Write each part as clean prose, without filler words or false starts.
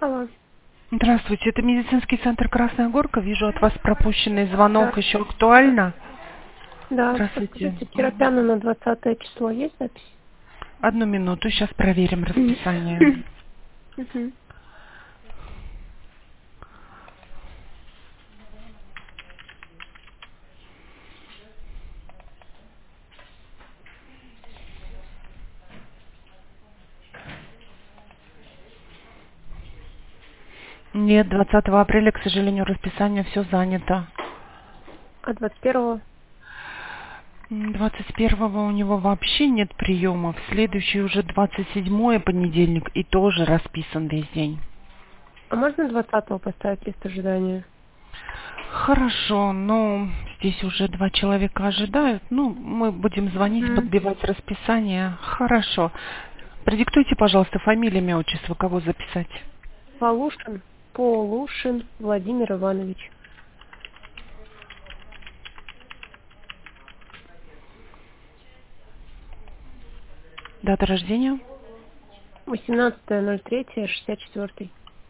Алло. Здравствуйте, это медицинский центр «Красная Горка». Вижу от вас пропущенный звонок. Да, Еще актуально? да, Здравствуйте. подскажите, Керопяна на 20 число есть запись? Одну минуту, сейчас проверим расписание. Мгм. Нет, 20 апреля, к сожалению, расписание все занято. А 21-го? 21-го у него вообще нет приемов. Следующий уже 27-й понедельник и тоже расписан весь день. А можно 20-го поставить лист ожидания? Хорошо, но здесь уже 2 человека ожидают. Ну, мы будем звонить, Мгм. подбивать расписание. Хорошо. Продиктуйте, пожалуйста, фамилию, имя, отчество, кого записать. Полушин Владимир Иванович. Дата рождения. 18.03.64.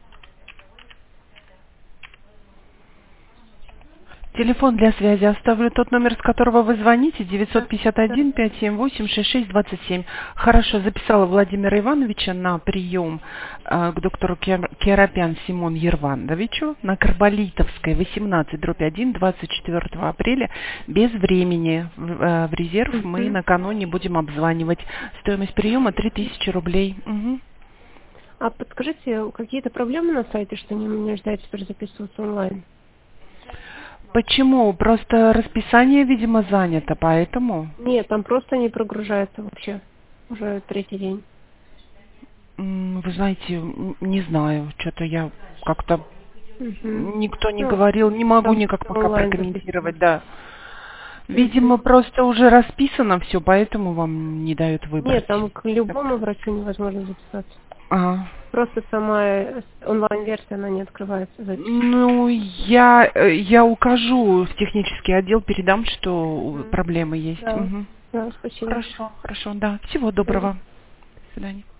Телефон для связи оставлю тот номер, с которого вы звоните, Да, да. 951-578-6627. Хорошо, записала Владимира Ивановича на прием к доктору Керопян Симон Ервандовичу на Карболитовской, 18/1, 24 апреля, без времени. В резерв мы Мгм. накануне будем обзванивать. Стоимость приема 3000 рублей. Мгм. А подскажите, какие-то проблемы на сайте, что не нуждается теперь записываться онлайн? Почему? Просто расписание, видимо, занято, поэтому... Нет, там просто не прогружается вообще. Уже третий день. Вы знаете, не знаю, что-то я как-то Угу. никто не Ну, говорил, не могу там никак пока онлайн записано. прокомментировать, да. Мгм. Видимо, просто уже расписано все, поэтому вам не дают выбрать. Нет, там к любому врачу невозможно записаться. Ага. Просто сама онлайн-версия, она не открывается запись. Ну, я укажу в технический отдел, передам, что Мгм. проблемы есть. Да, Мгм. да, спасибо. Хорошо, хорошо, да. Всего Мгм. доброго. До свидания.